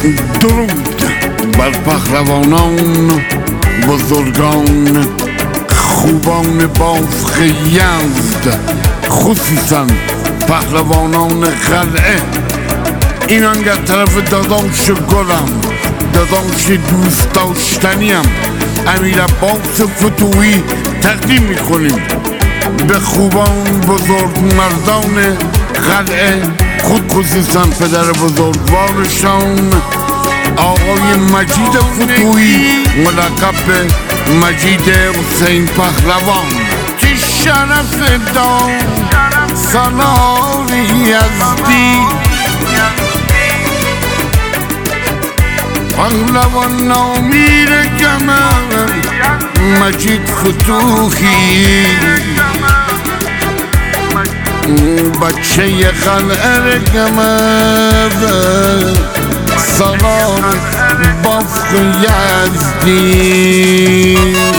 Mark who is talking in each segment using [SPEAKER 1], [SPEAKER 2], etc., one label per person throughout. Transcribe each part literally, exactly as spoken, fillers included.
[SPEAKER 1] درود بر پهلوانان بزرگان خوبان بافق یزد، خصوصا پهلوانان قلعه. این انگه طرف داداش گلم، داداش دوست داشتنیم امیر عباس فتوحی تقدیم میکنیم به خوبان بزرگ مردان قلعه، خود خصوصا پدر بزرگوارشان آقای مجید فتوحی ملقب به مجید حسین پهلوان که شرف دار سالار یزدی پهلوان امیر کمر مجید فتوحی بچه قلعه کمر سالار بافق یزدی.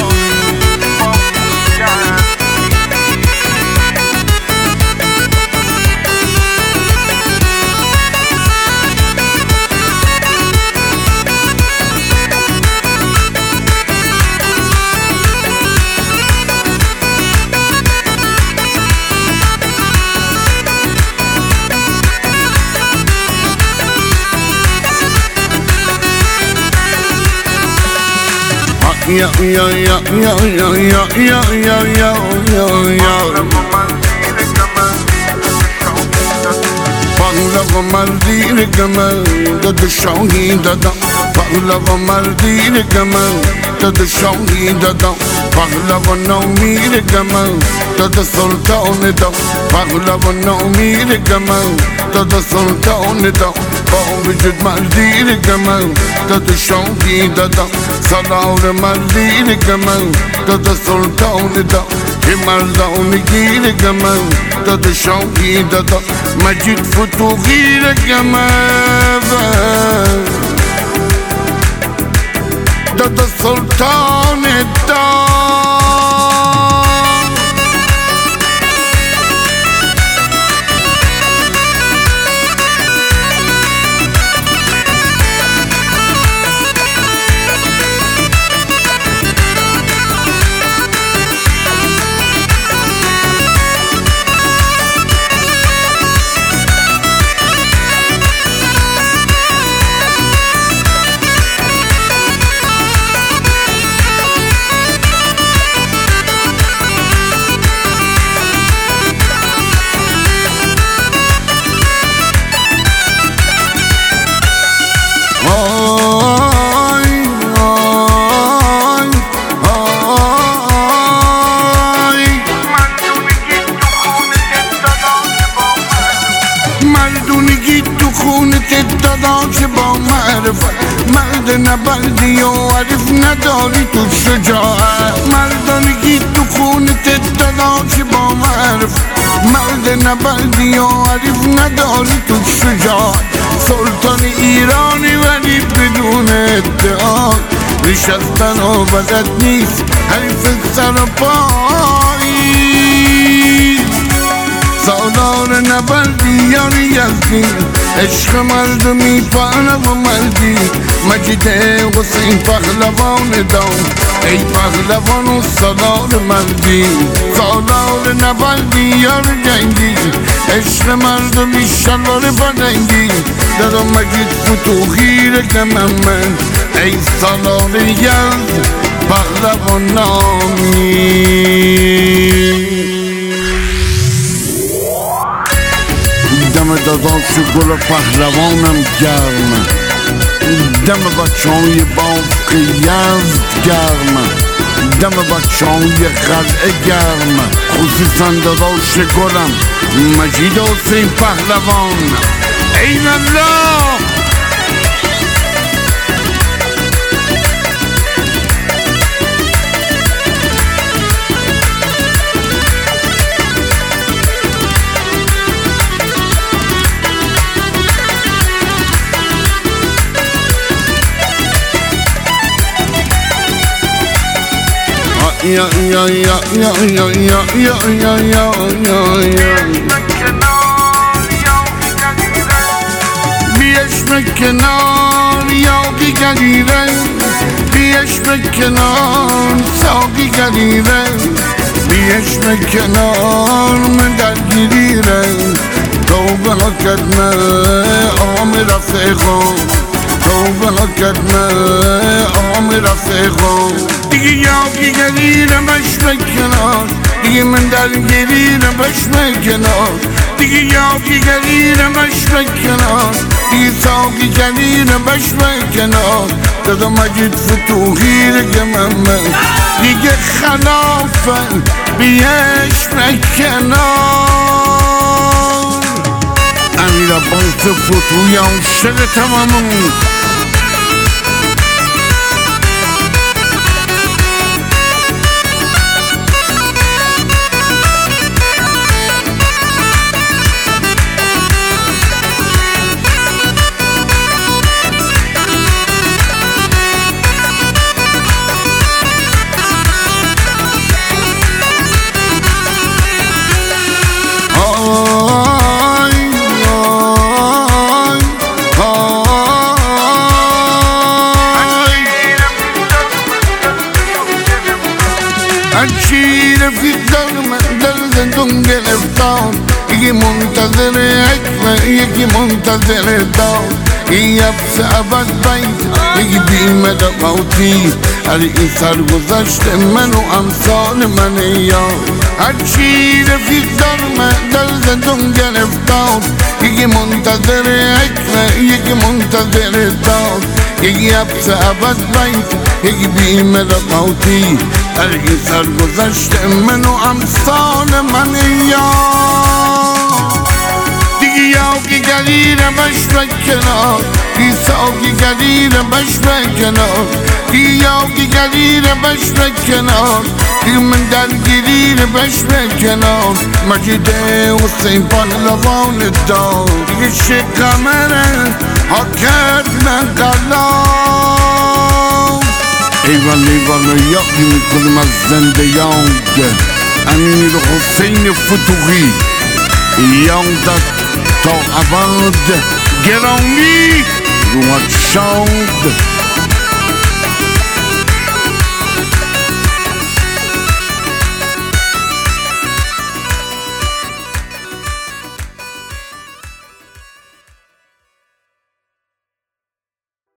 [SPEAKER 1] Ya ya ya ya ya ya ya ya ya ya ya Pahlavan mardin kamal dad shahi dada, Pahlavan mardin kamal dad shahi dada, Pahlavan amir kamal dad sultan da, Pahlavan amir kamal dad sultan da, با وجود مردی کمال داد شاهی دادا، سالار مردی کمال داد سلطان دا، که مردانگی کمال داد شاهی دادا، مجید فتوحی کمال داد سلطان دا. مردونگی تو خونت داداش با معرفت، مرد نبردی و عرف نداری تو شجاعت. مردونگی تو خونت داداش با معرفت، مرد نبردی و عرف نداری تو شجاعت. سلطان ایرانی ولی بدون ادعا، نشستن و بلد نیست حریف سر پایی. سالار نبردیان یزدی، عشق مردمی پهلوان مردی، مجید حسین پهلوان دام ای پهلوان و سالار مردی. سالار نبردیان جنگی، عشق مردمی شلوار پرنگی، دادم مجید فتوحی رکمم من ای سالار یزد پهلوان نامی. دم داداش گل پهلوانم گرم، دم بچه های بافق یزد گرم، دم بچه های قلعه گرم، خصوصا داداش گلم مجید حسین پهلوان. این الله یا یا یا یا یا یا یا یا یا یا بیش به کنار یاقی گلیره بیش به کنار ساقی گلیره بیش به کنار من درگیریره توبه ها کردمه آم رفیقان توبه ها کردمه آم رفیقان دیگه یاقی گلیره بش به کنار دیگه من درگیریره بش به کنار دیگه یاقی گلیره بش به کنار دیگه ساقی گلیره بش به کنار دادا مجید فتوحی رگه من دیگه خلافه بیش به کنار امیر عباس فتوحی عاشق تمامون هرچی رفیق دارم در زندون گرفتار یکی منتظر حکمه یکی منتظر دار یکی حبس ابد بید یکی بیمه موتی هر این سرگذشت من و امثال من یار هرچی رفیق دارم در زندون گرفتار یکی منتظر حکمه یکی منتظر دار یکی حبس ابد بید یکی بیمه موتی هر این سرگذشت من و امثال من یار دیگه یاقی گلیره بش به کنار دیگه ساقی گلیره بش به کنار دیگه یاقی گلیره بش به کنار دیگه من درگیریره بش به کنار مجید حسین پهلوان دار دیگه شق قمره ها کرد من قلاب ایوان ایوان یاقی میکنم از زنده یاد امیر حسین فتوحی یادت تا ابد گرامی روحت شاد